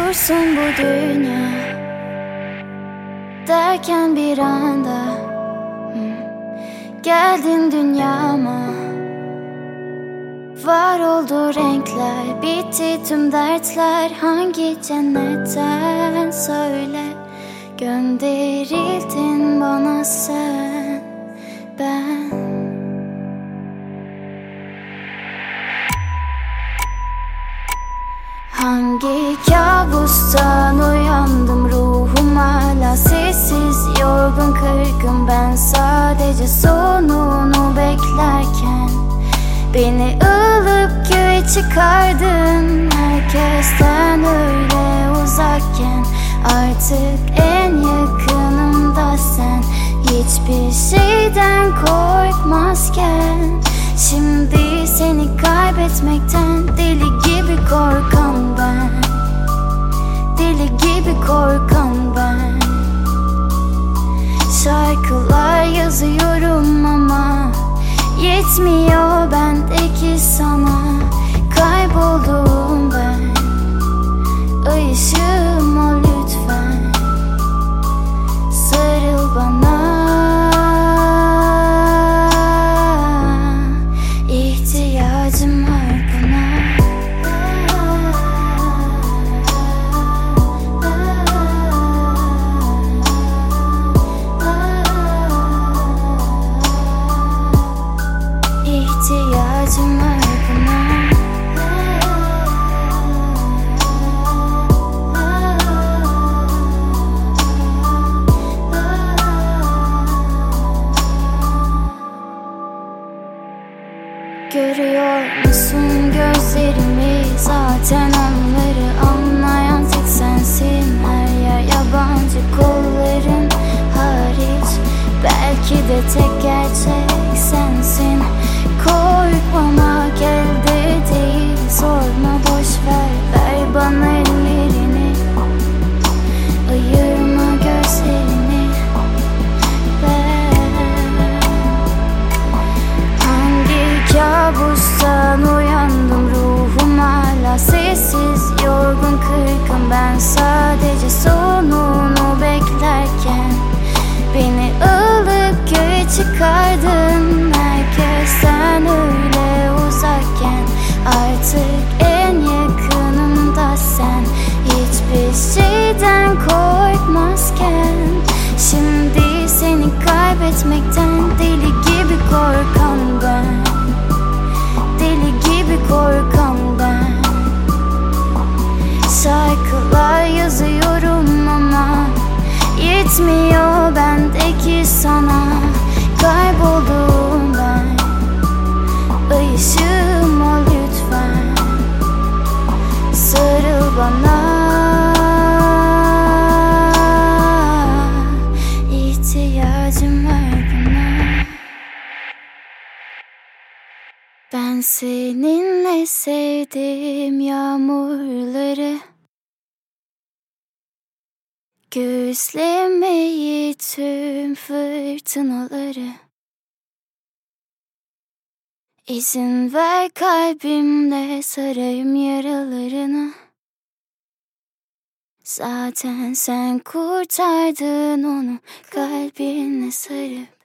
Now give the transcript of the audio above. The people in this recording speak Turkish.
dursun bu dünya derken bir anda geldin dünyama. Var oldu renkler, bitti tüm dertler. Hangi cennetten söyle, gönderildin bana sen, ben. Hangi kabustan uyandım, ruhum hala sessiz, yorgun kırgın. Ben sadece sonunu beklerken beni alıp göğe çıkardın. Herkesten öyle uzakken artık en yakınımda sen. Hiçbir şeyden korkmazken şimdi seni kaybetmekten deli gibi korkan ben. Deli gibi korkan ben. Şarkılar yazıyorum ama yetmiyor bendeki sana. Kayboldum ben. Ay ışığım ol lütfen. Sarıl bana. İhtiyacım var buna. İhtiyacım var buna. Görüyor musun gözlerimi? Zaten onları anlayan tek sensin. Her yer yabancı, kolların hariç. Belki de tek gerçek sensin. Korkmama gel de değil, sorma boşver, ver bana ellerini. Ayırma gözlerini, ver. Hangi kabustan uyandım, ruhum hala sessiz, yorgun kırgın. Ben sadece sonunu beklerken beni alıp göğe çıkardın. Herkesten öyle uzakken artık en yakınımda sen. Hiçbir şeyden korkmazken şimdi seni kaybetmekten deli gibi korkan ben. Deli gibi korkan ben. Şarkılar yazıyorum ama yetmiyor bendeki sana. Kayboldum ben. Ay ışığım ol lütfen. Sarıl bana. İhtiyacım var buna. Ben seninle sevdim yağmurları, gözlemeyi tüm fırtınaları. İzin ver kalbimle sarayım yaralarını. Zaten sen kurtardın onu kalbinle sarıp.